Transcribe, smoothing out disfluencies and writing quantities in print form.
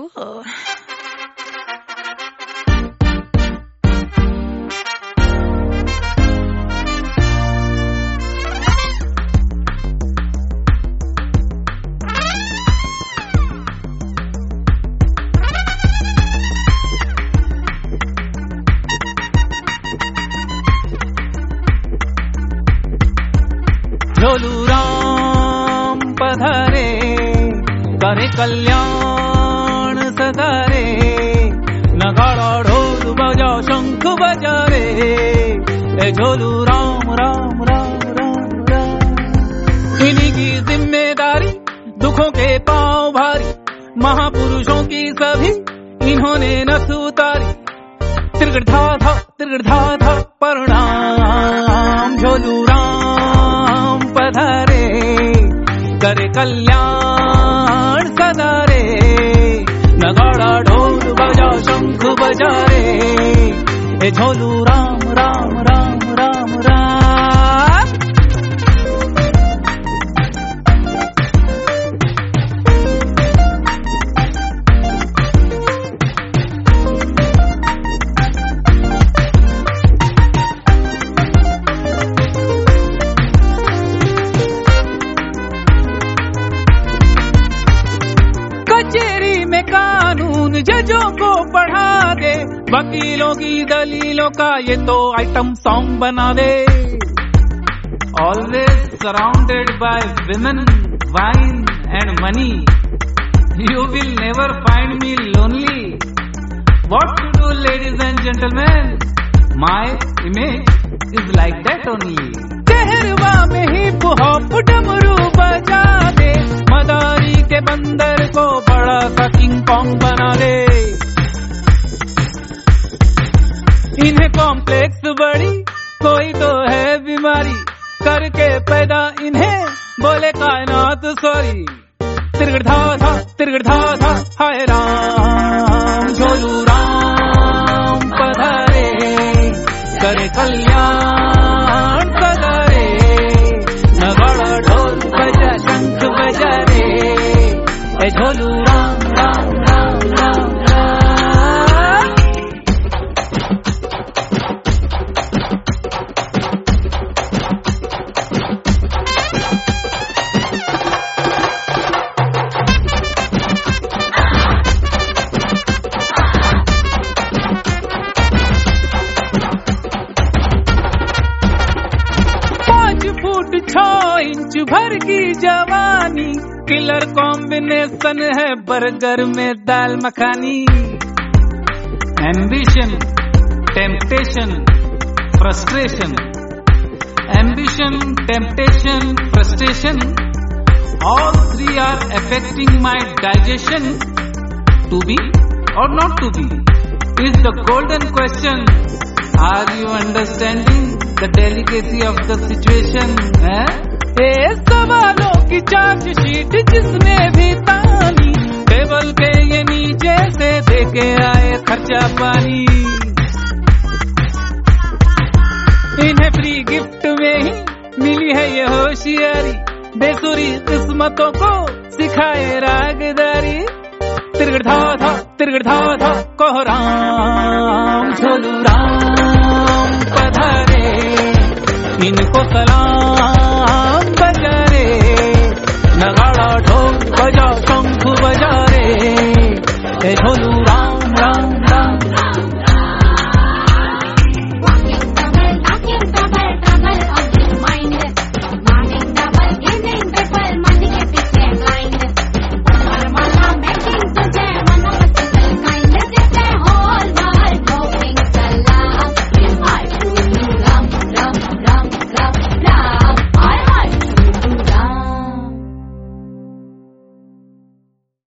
Oh. झोलू Ram पधारे, करे कल्याण सदारे, नगाड़ा ढोल बजा शंख बजा रे, ए झोलू राम राम राम राम राम। इन्हीं की जिम्मेदारी दुखों के पांव भारी, महापुरुषों की सभी इन्होंने नस उतारी। तिरगड़ था प्रणाम, झोलू राम पधारे, करे कल्याण सदा रे, नगाड़ा ढोल बजा शंख बजा रे, ए झोलू राम राम राम राम राम। कचेरी में कानून जजों को पढ़ा दे, वकीलों की दलीलों का ये तो आइटम सॉन्ग बना दे। Always surrounded by women, wine and money, you will never find me lonely. What to do, ladies and gentlemen? My image is like that only. Kaharwa में हिप हॉप डमरू बजा दे, मदारी के बंदर को बड़ा सा किंग कॉन्ग बना दे। इन्हें कॉम्प्लेक्स बड़ी कोई तो है बीमारी, करके पैदा इन्हें बोले कायनात सॉरी। तिरगड़ था हाय राम, झोलू राम पधारे, करे कल्याण सदा रे, नगाड़ा ढोल बजा शंख बजा रे, ए झोलू राम राम राम राम राम। फुट 6 इंच भर की जवानी, किलर कॉम्बिनेशन है बर्गर में dal makhani. Ambition, temptation, frustration, ambition, temptation, frustration, all 3 are affecting my digestion. To be or not to be is the golden question. Are you understanding the delicacy of the situation? ये सवालों की chargesheet जिसने भी तानी, table के ये नीचे से देके आए खर्चा पानी। इन्हें फ्री गिफ्ट में ही मिली है ये होशियारी, बेसुरी किस्मतों को सिखाए रागदारी। तिरगड़ था कहो राम, झोलू राम पधारे, इनको सलाम बजा रे, नगाड़ा ढोल बजा शंख बजा रे, ए झोलू राम राम राम।